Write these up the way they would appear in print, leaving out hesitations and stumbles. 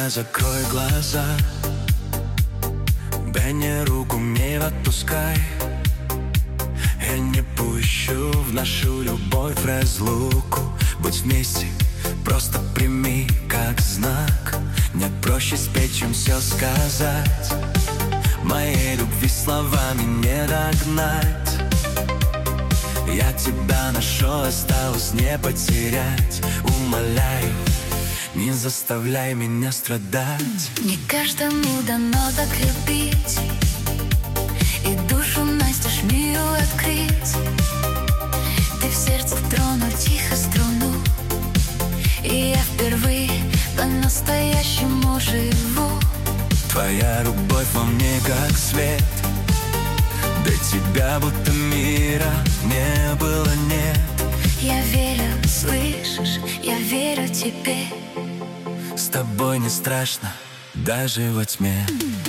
меня, закрой глаза. Дай мне руку, не отпускай. Я не пущу в нашу любовь разлуку. Будь вместе, просто прими как знак. Мне проще спеть, чем все сказать. Моей любви словами не догнать. Я тебя нашел, осталось не потерять. Умоляю, не заставляй меня страдать. Не каждому дано так любить, и душу настежь миру открыть. Ты в сердце тронул тихо струну, и я впервые по-настоящему живу. Твоя любовь во мне как свет. До тебя будто мира не было, нет. Я верю, слышишь, я верю тебе. С тобой не страшно, даже во тьме.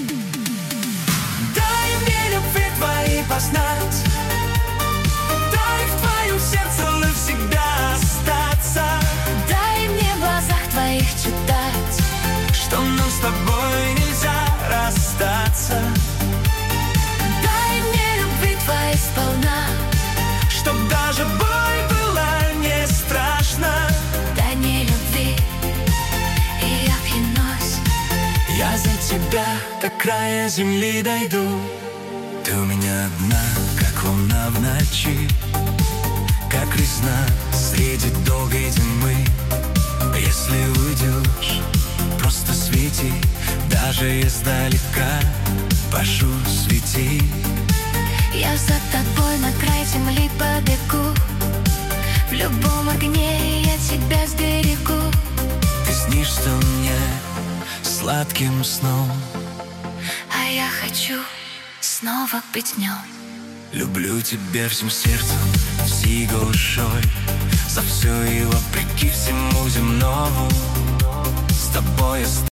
Дай мне любви твоей познать. Дай в твоем сердце навсегда остаться. Дай мне в глазах твоих читать, что нам с тобой нельзя расстаться. дай мне любви твоей сполна, Чтоб даже боль была не страшна. дай мне любви, и я клянусь, Я за тебя до края земли дойду. Ты у меня одна, как луна в ночи, как весна среди долгой зимы. Если уйдешь, просто свети, даже издалека. Прошу, свети. я за тобой на край земли побегу. В любом огне я тебя сберегу. Ты снишься мне сладким сном, А я хочу снова быть днем. люблю тебя всем сердцем, всей душой, за все и вопреки всему земному. С тобой я